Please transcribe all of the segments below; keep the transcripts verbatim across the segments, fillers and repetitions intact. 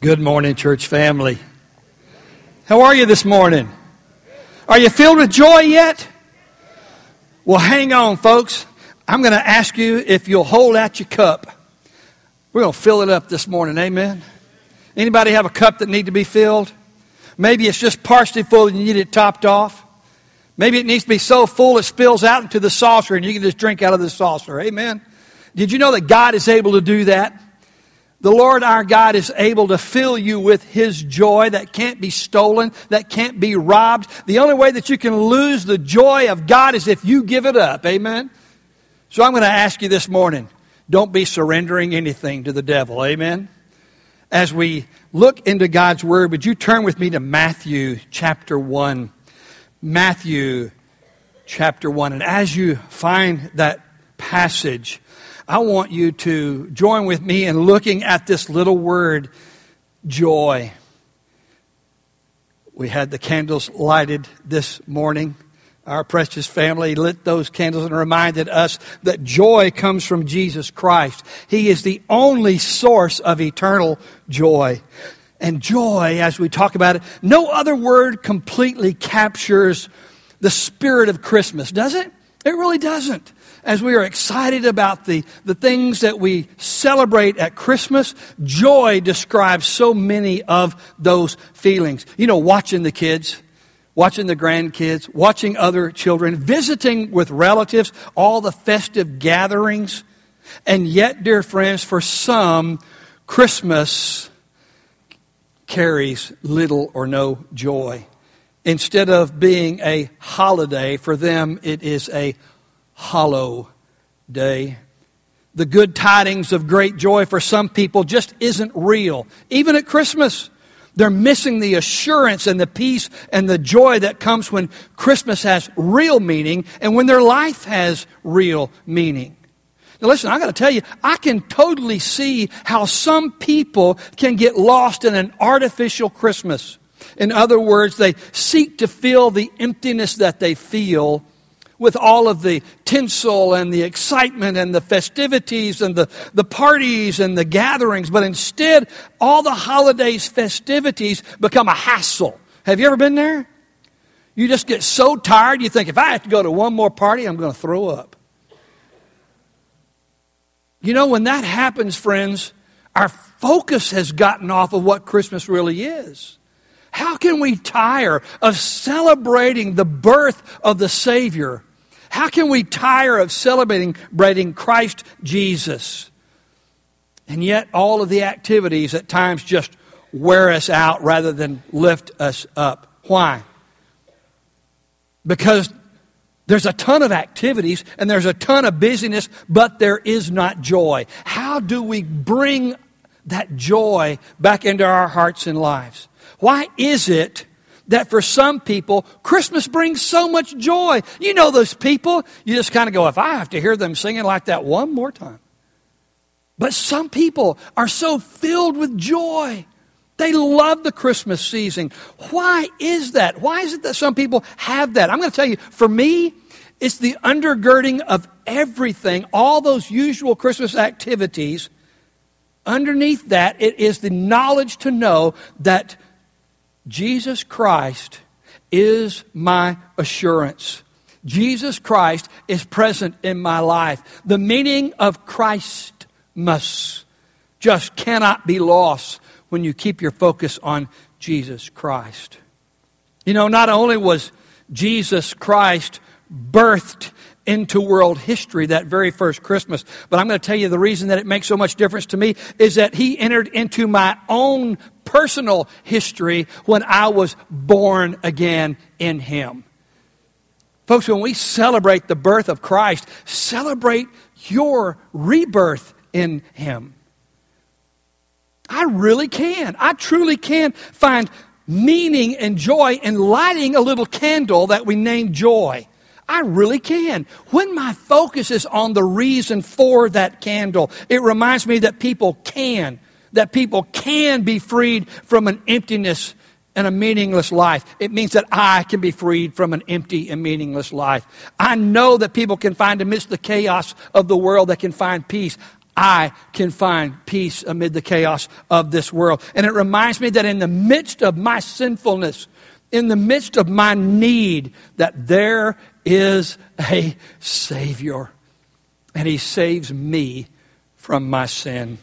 Good morning, church family. How are you this morning? Are you filled with joy yet? Well, hang on, folks. I'm going to ask you if you'll hold out your cup. We're going to fill it up this morning. Amen. Anybody have a cup that need to be filled? Maybe it's just partially full and you need it topped off. Maybe it needs to be so full it spills out into the saucer and you can just drink out of the saucer. Amen. Did you know that God is able to do that? The Lord our God is able to fill you with His joy that can't be stolen, that can't be robbed. The only way that you can lose the joy of God is if you give it up. Amen? So I'm going to ask you this morning, don't be surrendering anything to the devil. Amen? As we look into God's Word, would you turn with me to Matthew chapter one? Matthew chapter one. And as you find that passage, I want you to join with me in looking at this little word, joy. We had the candles lighted this morning. Our precious family lit those candles and reminded us that joy comes from Jesus Christ. He is the only source of eternal joy. And joy, as we talk about it, no other word completely captures the spirit of Christmas, does it? It really doesn't. As we are excited about the, the things that we celebrate at Christmas, joy describes so many of those feelings. You know, watching the kids, watching the grandkids, watching other children, visiting with relatives, all the festive gatherings. And yet, dear friends, for some, Christmas carries little or no joy. Instead of being a holiday, for them it is a hollow day. The good tidings of great joy for some people just isn't real. Even at Christmas, they're missing the assurance and the peace and the joy that comes when Christmas has real meaning and when their life has real meaning. Now listen, I got to tell you, I can totally see how some people can get lost in an artificial Christmas. In other words, they seek to fill the emptiness that they feel with all of the tinsel and the excitement and the festivities and the, the parties and the gatherings. But instead, all the holidays, festivities become a hassle. Have you ever been there? You just get so tired, you think, if I have to go to one more party, I'm going to throw up. You know, when that happens, friends, our focus has gotten off of what Christmas really is. How can we tire of celebrating the birth of the Savior? How can we tire of celebrating celebrating Christ Jesus? And yet all of the activities at times just wear us out rather than lift us up. Why? Because there's a ton of activities and there's a ton of busyness, but there is not joy. How do we bring that joy back into our hearts and lives? Why is it that for some people, Christmas brings so much joy? You know those people, you just kind of go, if I have to hear them singing like that one more time. But some people are so filled with joy. They love the Christmas season. Why is that? Why is it that some people have that? I'm going to tell you, for me, it's the undergirding of everything, all those usual Christmas activities. Underneath that, it is the knowledge to know that Jesus Christ is my assurance. Jesus Christ is present in my life. The meaning of Christmas just cannot be lost when you keep your focus on Jesus Christ. You know, not only was Jesus Christ birthed into world history that very first Christmas, but I'm going to tell you the reason that it makes so much difference to me is that He entered into my own personal history when I was born again in Him. Folks, when we celebrate the birth of Christ, celebrate your rebirth in Him. I really can. I truly can find meaning and joy in lighting a little candle that we name joy. I really can. When my focus is on the reason for that candle, it reminds me that people can, that people can be freed from an emptiness and a meaningless life. It means that I can be freed from an empty and meaningless life. I know that people can find amidst the chaos of the world, they can find peace. I can find peace amid the chaos of this world. And it reminds me that in the midst of my sinfulness, in the midst of my need, that there is a Savior. And He saves me from my sin.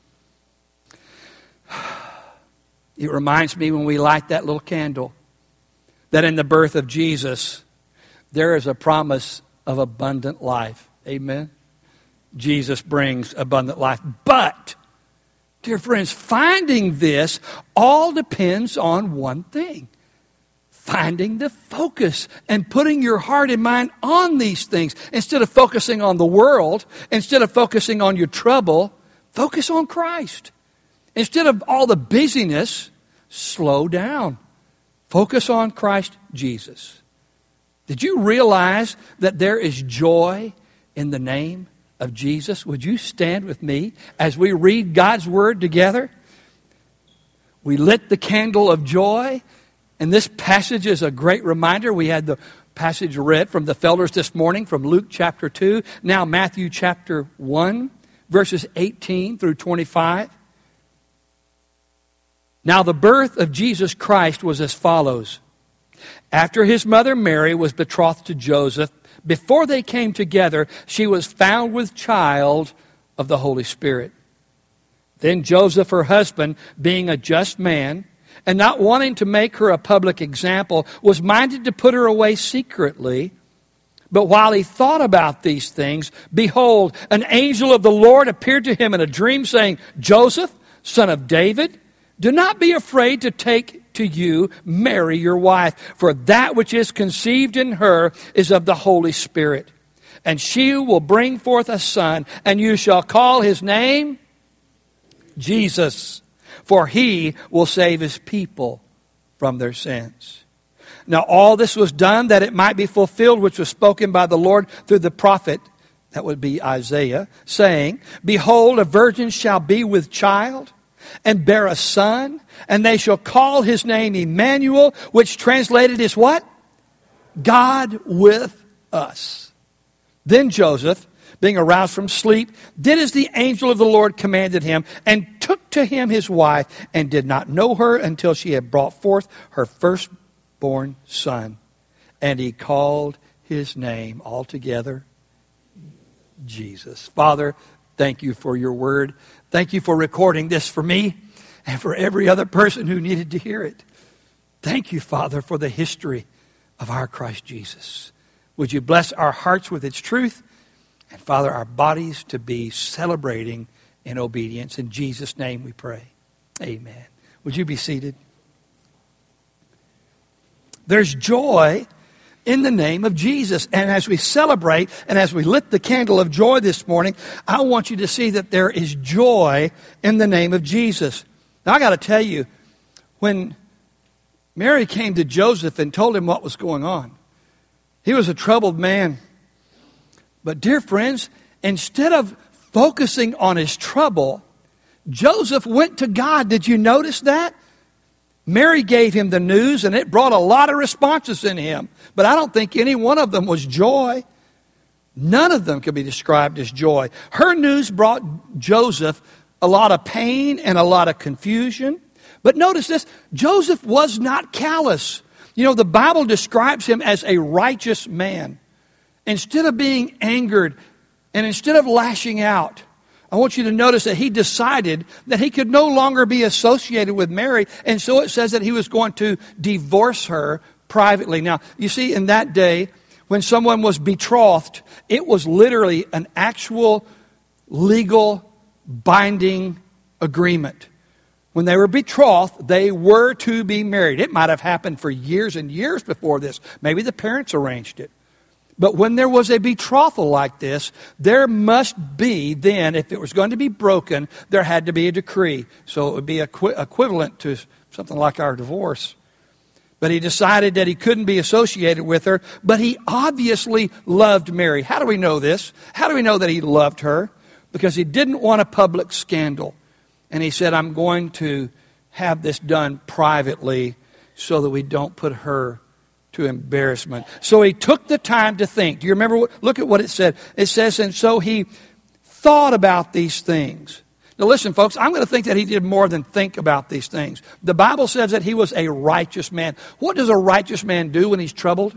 It reminds me when we light that little candle that in the birth of Jesus, there is a promise of abundant life. Amen? Jesus brings abundant life. But, dear friends, finding this all depends on one thing. Finding the focus and putting your heart and mind on these things. Instead of focusing on the world, instead of focusing on your trouble, focus on Christ. Instead of all the busyness, slow down. Focus on Christ Jesus. Did you realize that there is joy in the name of Jesus? Would you stand with me as we read God's Word together? We lit the candle of joy, and this passage is a great reminder. We had the passage read from the Felders this morning from Luke chapter two, now Matthew chapter one, verses eighteen through twenty-five. Now the birth of Jesus Christ was as follows. After his mother Mary was betrothed to Joseph, before they came together, she was found with child of the Holy Spirit. Then Joseph, her husband, being a just man, and not wanting to make her a public example, was minded to put her away secretly. But while he thought about these things, behold, an angel of the Lord appeared to him in a dream, saying, Joseph, son of David, do not be afraid to take to you Mary your wife, for that which is conceived in her is of the Holy Spirit. And she will bring forth a son, and you shall call his name Jesus, for he will save his people from their sins. Now all this was done that it might be fulfilled, which was spoken by the Lord through the prophet, that would be Isaiah, saying, Behold, a virgin shall be with child, and bear a son, and they shall call his name Emmanuel, which translated is what? God with us. Then Joseph, being aroused from sleep, did as the angel of the Lord commanded him, and took to him his wife, and did not know her until she had brought forth her firstborn son. And he called his name altogether Jesus. Father, thank you for your word. Thank you for recording this for me and for every other person who needed to hear it. Thank you, Father, for the history of our Christ Jesus. Would you bless our hearts with its truth, and, Father, our bodies to be celebrating in obedience. In Jesus' name we pray. Amen. Would you be seated? There's joy in the name of Jesus. And as we celebrate and as we lit the candle of joy this morning, I want you to see that there is joy in the name of Jesus. Now I got to tell you, when Mary came to Joseph and told him what was going on, he was a troubled man. But dear friends, instead of focusing on his trouble, Joseph went to God. Did you notice that? Mary gave him the news, and it brought a lot of responses in him. But I don't think any one of them was joy. None of them could be described as joy. Her news brought Joseph a lot of pain and a lot of confusion. But notice this, Joseph was not callous. You know, the Bible describes him as a righteous man. Instead of being angered and instead of lashing out, I want you to notice that he decided that he could no longer be associated with Mary. And so it says that he was going to divorce her privately. Now, you see, in that day, when someone was betrothed, it was literally an actual legal binding agreement. When they were betrothed, they were to be married. It might have happened for years and years before this. Maybe the parents arranged it. But when there was a betrothal like this, there must be then, if it was going to be broken, there had to be a decree. So it would be equi- equivalent to something like our divorce. But he decided that he couldn't be associated with her, but he obviously loved Mary. How do we know this? How do we know that he loved her? Because he didn't want a public scandal. And he said, I'm going to have this done privately so that we don't put her to embarrassment. So he took the time to think. Do you remember? What, look at what it said. It says, and so he thought about these things. Now listen, folks, I'm going to think that he did more than think about these things. The Bible says that he was a righteous man. What does a righteous man do when he's troubled?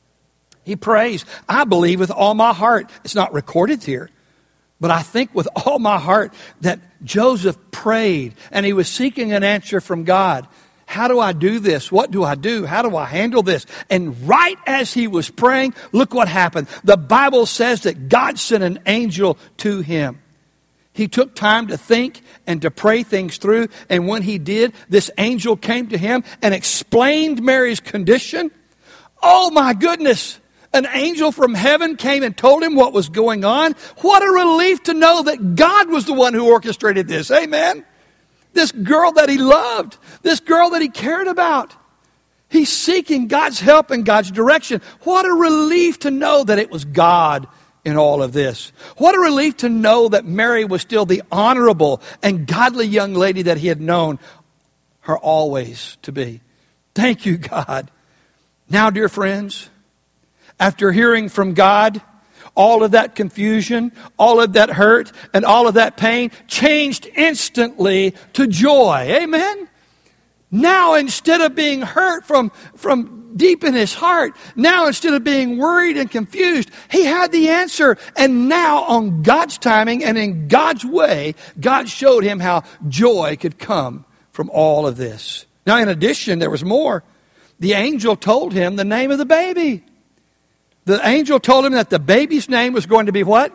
He prays. I believe with all my heart. It's not recorded here. But I think with all my heart that Joseph prayed and he was seeking an answer from God. How do I do this? What do I do? How do I handle this? And right as he was praying, look what happened. The Bible says that God sent an angel to him. He took time to think and to pray things through. And when he did, this angel came to him and explained Mary's condition. Oh my goodness! An angel from heaven came and told him what was going on. What a relief to know that God was the one who orchestrated this. Amen? This girl that he loved. This girl that he cared about. He's seeking God's help and God's direction. What a relief to know that it was God in all of this. What a relief to know that Mary was still the honorable and godly young lady that he had known her always to be. Thank you, God. Now, dear friends, after hearing from God, all of that confusion, all of that hurt, and all of that pain changed instantly to joy. Amen? Now, instead of being hurt from, from deep in his heart, now instead of being worried and confused, he had the answer. And now, on God's timing and in God's way, God showed him how joy could come from all of this. Now, in addition, there was more. The angel told him the name of the baby. The angel told him that the baby's name was going to be what?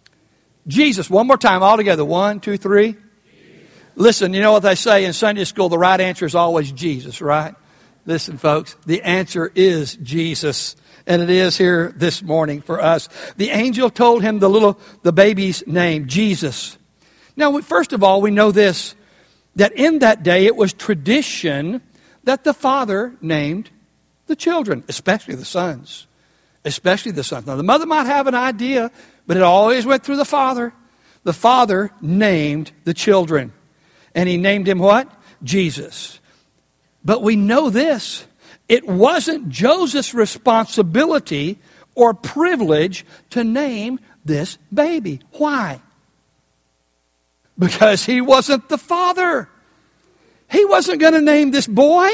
Jesus. One more time, all together. One, two, three. Jesus. Listen, you know what they say in Sunday school, the right answer is always Jesus, right? Listen, folks, the answer is Jesus. And it is here this morning for us. The angel told him the little, the baby's name, Jesus. Now, first of all, we know this, that in that day it was tradition that the father named the children, especially the sons. Especially the sons. Now, the mother might have an idea, but it always went through the father. The father named the children. And he named him what? Jesus. But we know this. It wasn't Joseph's responsibility or privilege to name this baby. Why? Because he wasn't the father. He wasn't going to name this boy.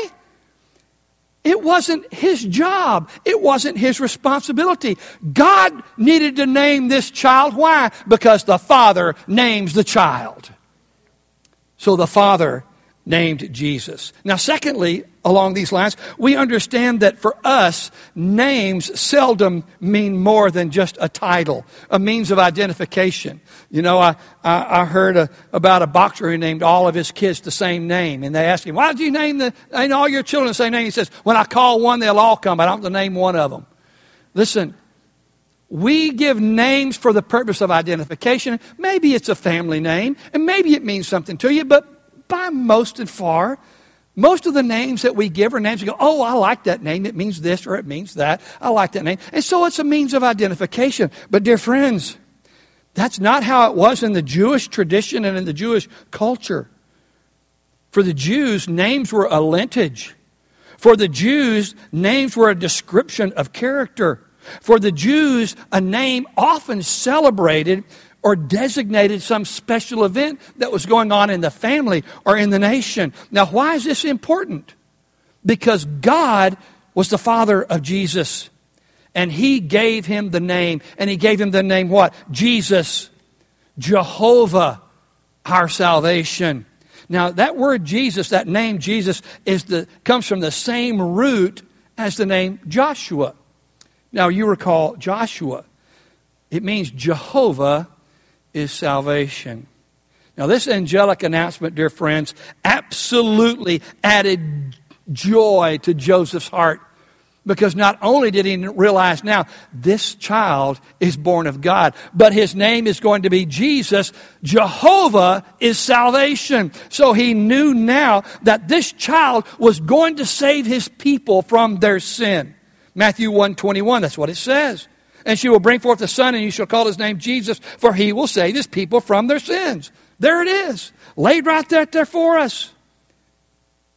It wasn't his job. It wasn't his responsibility. God needed to name this child. Why? Because the father names the child. So the father named Jesus. Now, secondly, along these lines, we understand that for us, names seldom mean more than just a title, a means of identification. You know, I, I, I heard a, about a boxer who named all of his kids the same name. And they asked him, why did you name, the, name all your children the same name? He says, when I call one, they'll all come. I don't have to name one of them. Listen, we give names for the purpose of identification. Maybe it's a family name, and maybe it means something to you, but by most and far, most of the names that we give are names we go, oh, I like that name. It means this or it means that. I like that name. And so it's a means of identification. But dear friends, that's not how it was in the Jewish tradition and in the Jewish culture. For the Jews, names were a lineage. For the Jews, names were a description of character. For the Jews, a name often celebrated or designated some special event that was going on in the family or in the nation. Now, why is this important? Because God was the father of Jesus. And he gave him the name. And he gave him the name what? Jesus. Jehovah, our salvation. Now, that word Jesus, that name Jesus, is the comes from the same root as the name Joshua. Now, you recall Joshua. It means Jehovah is salvation. Now, this angelic announcement, dear friends, absolutely added joy to Joseph's heart. Because not only did he realize now, this child is born of God, but his name is going to be Jesus. Jehovah is salvation. So he knew now that this child was going to save his people from their sin. Matthew one twenty-one, that's what it says. And she will bring forth a son, and you shall call his name Jesus, for he will save his people from their sins. There it is, laid right there, there for us.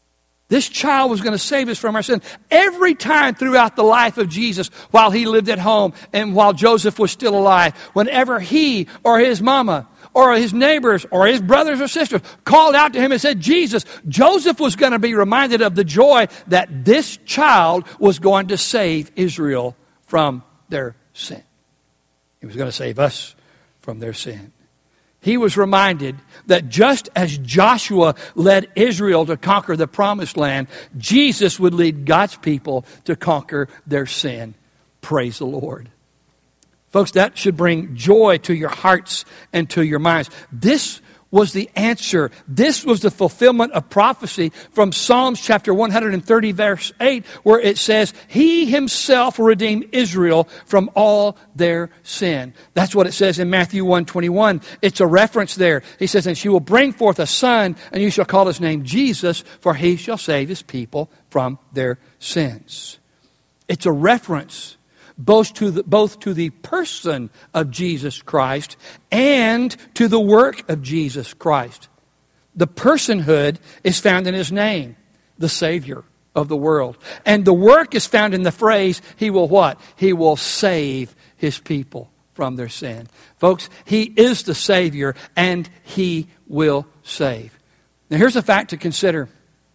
This child was going to save us from our sin. Every time throughout the life of Jesus, while he lived at home and while Joseph was still alive, whenever he or his mama or his neighbors or his brothers or sisters called out to him and said, Jesus, Joseph was going to be reminded of the joy that this child was going to save Israel from their sin. He was going to save us from their sin. He was reminded that just as Joshua led Israel to conquer the promised land, Jesus would lead God's people to conquer their sin. Praise the Lord. Folks, that should bring joy to your hearts and to your minds. This was the answer. This was the fulfillment of prophecy from Psalms chapter one hundred thirty, verse eight, where it says, He himself will redeem Israel from all their sin. That's what it says in Matthew one twenty-one. It's a reference there. He says, And she will bring forth a son, and you shall call his name Jesus, for he shall save his people from their sins. It's a reference both to the, both to the person of Jesus Christ and to the work of Jesus Christ. The personhood is found in his name, the Savior of the world. And the work is found in the phrase, he will what? He will save his people from their sin. Folks, he is the Savior and he will save. Now here's a fact to consider.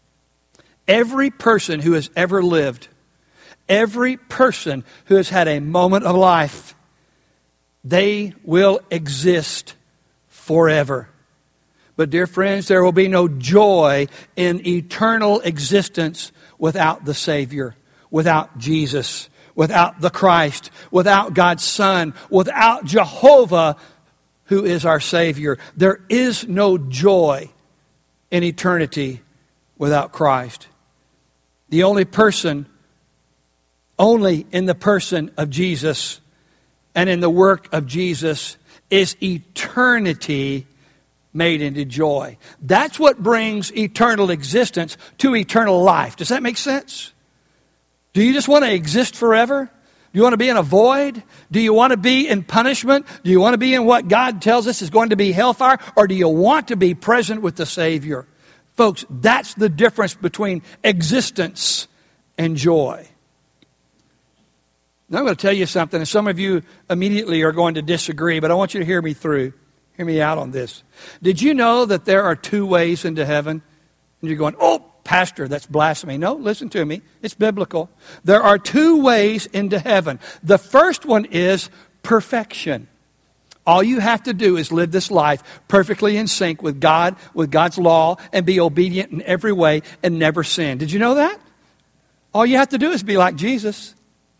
Every person who has ever lived, every person who has had a moment of life, they will exist forever. But dear friends, there will be no joy in eternal existence without the Savior, without Jesus, without the Christ, without God's Son, without Jehovah, who is our Savior. There is no joy in eternity without Christ. The only person Only in the person of Jesus and in the work of Jesus is eternity made into joy. That's what brings eternal existence to eternal life. Does that make sense? Do you just want to exist forever? Do you want to be in a void? Do you want to be in punishment? Do you want to be in what God tells us is going to be hellfire? Or do you want to be present with the Savior? Folks, that's the difference between existence and joy. Now I'm going to tell you something, and some of you immediately are going to disagree, but I want you to hear me through. Hear me out on this. Did you know that there are two ways into heaven? And you're going, oh, Pastor, that's blasphemy. No, listen to me. It's biblical. There are two ways into heaven. The first one is perfection. All you have to do is live this life perfectly in sync with God, with God's law, and be obedient in every way and never sin. Did you know that? All you have to do is be like Jesus.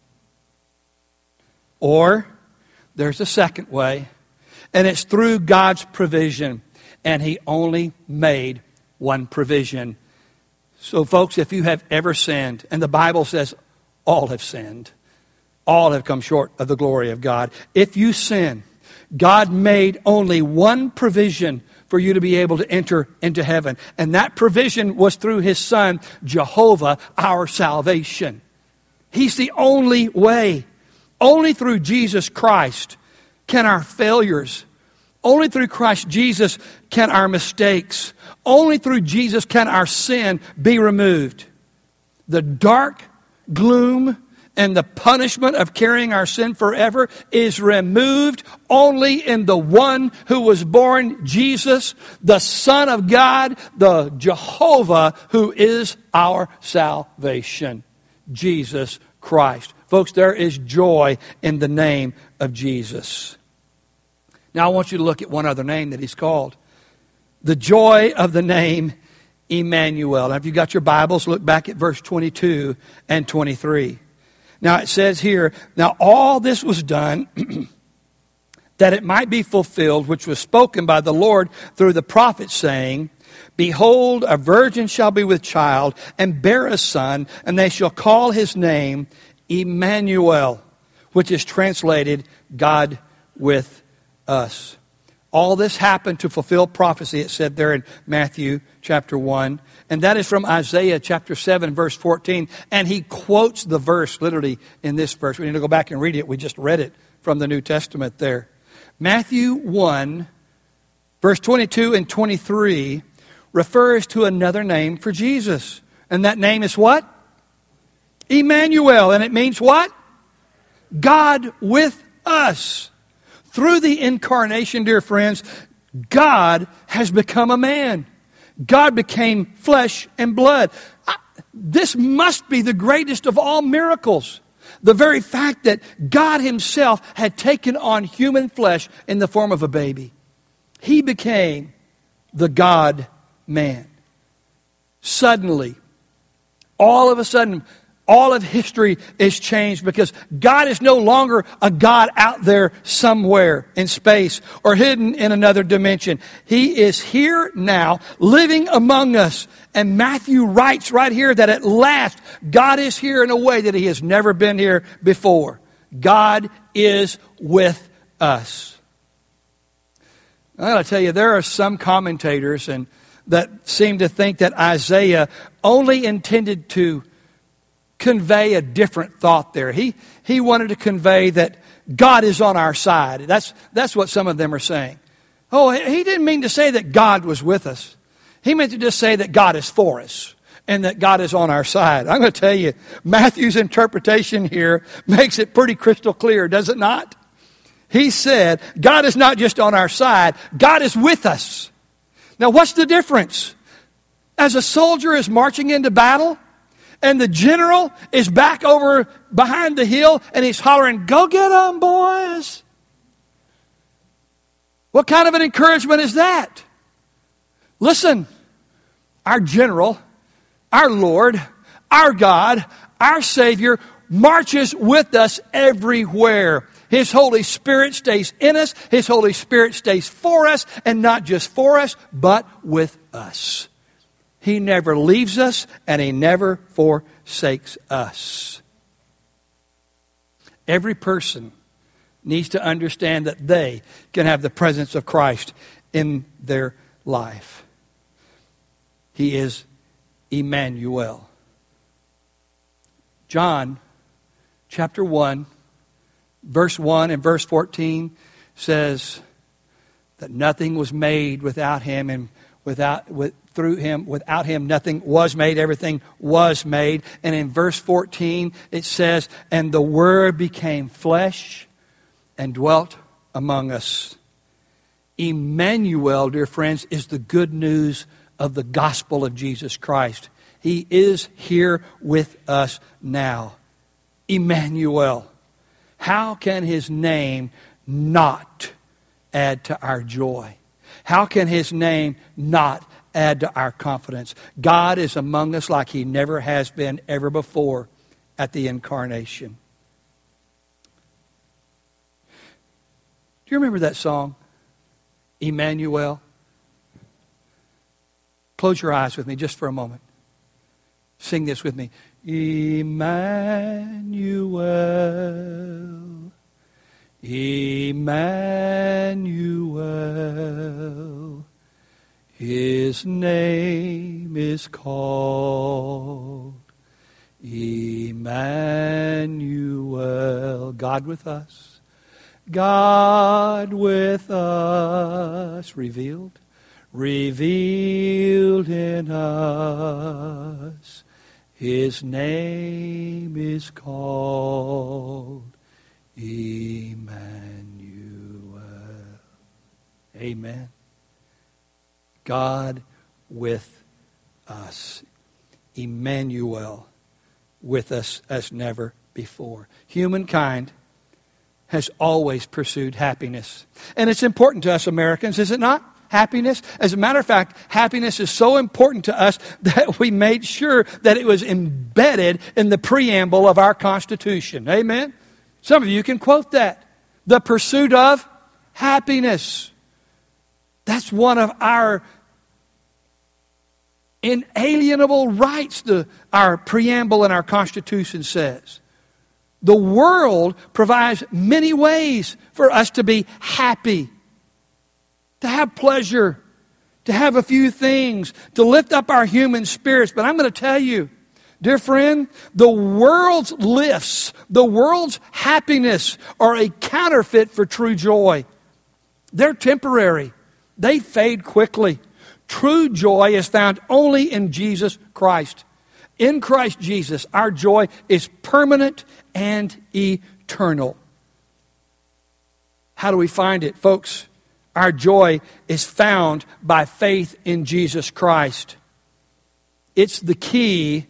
Or there's a second way, and it's through God's provision. And he only made one provision. So folks, if you have ever sinned, and the Bible says all have sinned, all have come short of the glory of God. If you sin, God made only one provision for you to be able to enter into heaven. And that provision was through his Son, Jehovah, our salvation. He's the only way. Only through Jesus Christ can our failures, only through Christ Jesus can our mistakes, only through Jesus can our sin be removed. The dark gloom and the punishment of carrying our sin forever is removed only in the one who was born, Jesus, the Son of God, the Jehovah, who is our salvation, Jesus Christ. Folks, there is joy in the name of Jesus. Now I want you to look at one other name that he's called. The joy of the name Emmanuel. Now if you've got your Bibles, look back at verse twenty-two and twenty-three. Now it says here, now all this was done that it might be fulfilled, which was spoken by the Lord through the prophet, saying, Behold, a virgin shall be with child and bear a son, and they shall call his name Emmanuel, which is translated God with us. All this happened to fulfill prophecy, it said there in Matthew chapter one. And that is from Isaiah chapter seven, verse fourteen. And he quotes the verse literally in this verse. We need to go back and read it. We just read it from the New Testament there. Matthew one, verse twenty-two and twenty-three refers to another name for Jesus. And that name is what? Emmanuel. And it means what? God with us. Through the incarnation, dear friends, God has become a man. God became flesh and blood. I, this must be the greatest of all miracles. The very fact that God himself had taken on human flesh in the form of a baby. He became the God-man. Suddenly, all of a sudden, all of history is changed because God is no longer a God out there somewhere in space or hidden in another dimension. He is here now, living among us. And Matthew writes right here that at last God is here in a way that he has never been here before. God is with us. I got to tell you, there are some commentators and that seem to think that Isaiah only intended to convey a different thought there. He he wanted to convey that God is on our side. That's that's what some of them are saying. Oh, he didn't mean to say that God was with us. He meant to just say that God is for us and that God is on our side. I'm going to tell you, Matthew's interpretation here makes it pretty crystal clear, does it not? He said, God is not just on our side, God is with us. Now, what's the difference? As a soldier is marching into battle, and the general is back over behind the hill and he's hollering, "Go get them, boys." What kind of an encouragement is that? Listen, our general, our Lord, our God, our Savior marches with us everywhere. His Holy Spirit stays in us. His Holy Spirit stays for us, and not just for us, but with us. He never leaves us, and he never forsakes us. Every person needs to understand that they can have the presence of Christ in their life. He is Emmanuel. John chapter one, verse one and verse fourteen says that nothing was made without him, and without with through him, without him, nothing was made. Everything was made. And in verse fourteen, it says, "And the Word became flesh and dwelt among us." Emmanuel, dear friends, is the good news of the gospel of Jesus Christ. He is here with us now. Emmanuel. How can his name not add to our joy? How can his name not add to our confidence? God is among us like he never has been ever before at the incarnation. Do you remember that song, Emmanuel? Close your eyes with me just for a moment. Sing this with me. Emmanuel, Emmanuel, his name is called Emmanuel. God with us. God with us. Revealed. Revealed in us. His name is called Emmanuel. Amen. God with us. Emmanuel with us as never before. Humankind has always pursued happiness. And it's important to us Americans, is it not? Happiness. As a matter of fact, happiness is so important to us that we made sure that it was embedded in the preamble of our Constitution. Amen? Some of you can quote that. The pursuit of happiness. That's one of our inalienable rights, the, our preamble in our Constitution says. The world provides many ways for us to be happy, to have pleasure, to have a few things, to lift up our human spirits. But I'm going to tell you, dear friend, the world's lifts, the world's happiness are a counterfeit for true joy. They're temporary. They fade quickly. True joy is found only in Jesus Christ. In Christ Jesus, our joy is permanent and eternal. How do we find it? Folks, our joy is found by faith in Jesus Christ. It's the key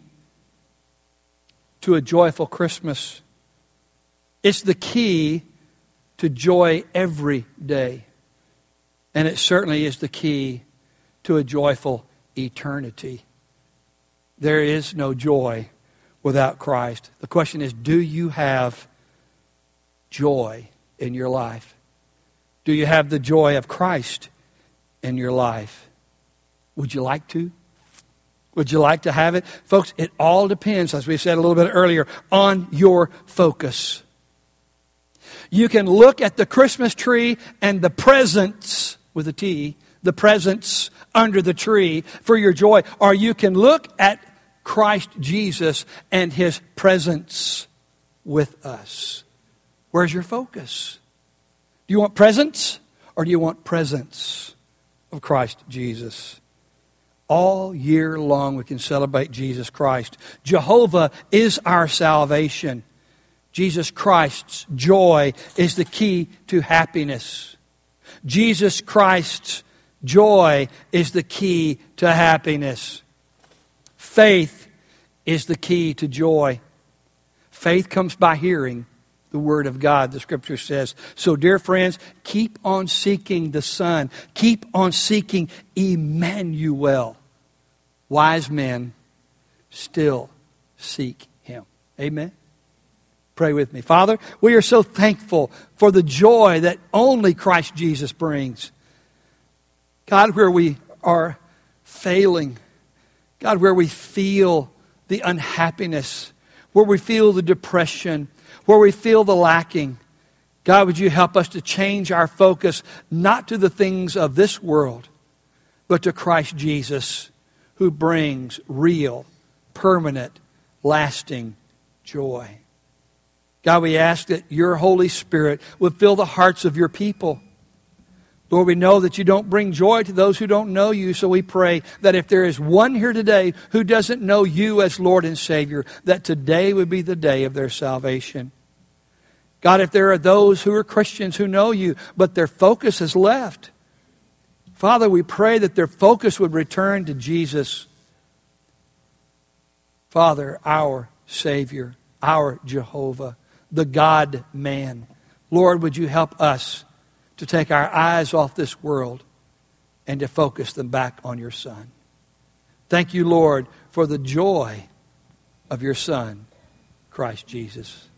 to a joyful Christmas. It's the key to joy every day. And it certainly is the key to a joyful eternity. There is no joy without Christ. The question is, do you have joy in your life? Do you have the joy of Christ in your life? Would you like to? Would you like to have it? Folks, it all depends, as we said a little bit earlier, on your focus. You can look at the Christmas tree and the presents, with a T, the presents under the tree for your joy. Or you can look at Christ Jesus and His presence with us. Where's your focus? Do you want presents or do you want presence of Christ Jesus? All year long we can celebrate Jesus Christ. Jehovah is our salvation. Jesus Christ's joy is the key to happiness. Jesus Christ's joy is the key to happiness. Faith is the key to joy. Faith comes by hearing the Word of God, the Scripture says. So, dear friends, keep on seeking the Son. Keep on seeking Emmanuel. Wise men still seek Him. Amen? Pray with me. Father, we are so thankful for the joy that only Christ Jesus brings. God, where we are failing, God, where we feel the unhappiness, where we feel the depression, where we feel the lacking, God, would you help us to change our focus not to the things of this world, but to Christ Jesus, who brings real, permanent, lasting joy. God, we ask that your Holy Spirit would fill the hearts of your people. Lord, we know that you don't bring joy to those who don't know you, so we pray that if there is one here today who doesn't know you as Lord and Savior, that today would be the day of their salvation. God, if there are those who are Christians who know you, but their focus has left, Father, we pray that their focus would return to Jesus, Father, our Savior, our Jehovah, the God-man. Lord, would you help us to take our eyes off this world and to focus them back on your Son. Thank you, Lord, for the joy of your Son, Christ Jesus.